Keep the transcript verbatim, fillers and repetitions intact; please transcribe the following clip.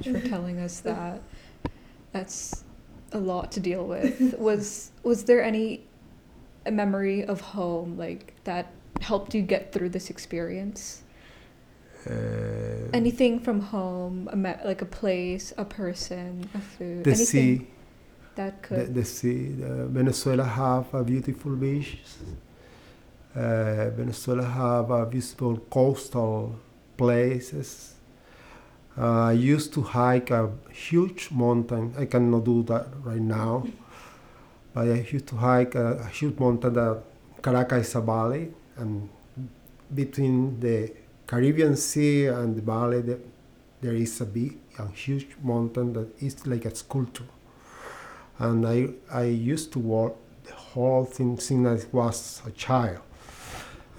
for telling us that. That's a lot to deal with. Was was there any memory of home like that helped you get through this experience? Uh, Anything from home, a me- like a place, a person, a food, the anything sea, that the, could. the sea. The Venezuela have a beautiful beaches. Uh, Venezuela have a beautiful coastal places. Uh, I used to hike a huge mountain. I cannot do that right now, but I used to hike a, a huge mountain. That Caracas is a valley, and between the Caribbean Sea and the valley, the, there is a big, a huge mountain that is like a sculpture. And I, I used to walk the whole thing since I was a child.